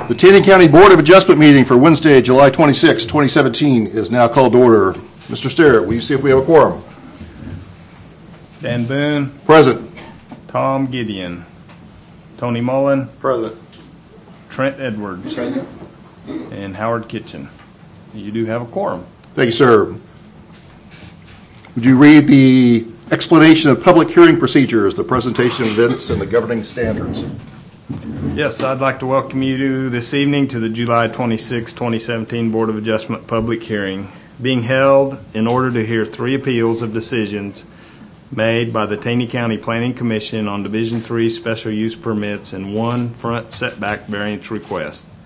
The Taney County Board of Adjustment meeting for Wednesday, July 26, 2017 is now called to order. Mr. Sterrett, will you see if we have a quorum? Dan Boone. Present. Tom Gideon. Tony Mullen. Present. Trent Edwards. Present. And Howard Kitchen. You do have a quorum. Thank you, sir. Would you read the explanation of public hearing procedures, the presentation of events, and the governing standards? Yes, I'd like to welcome you this evening to the July 26, 2017 Board of Adjustment public hearing, being held in order to hear 3 appeals of decisions made by the Taney County Planning Commission on Division 3 special use permits and 1 front setback variance request.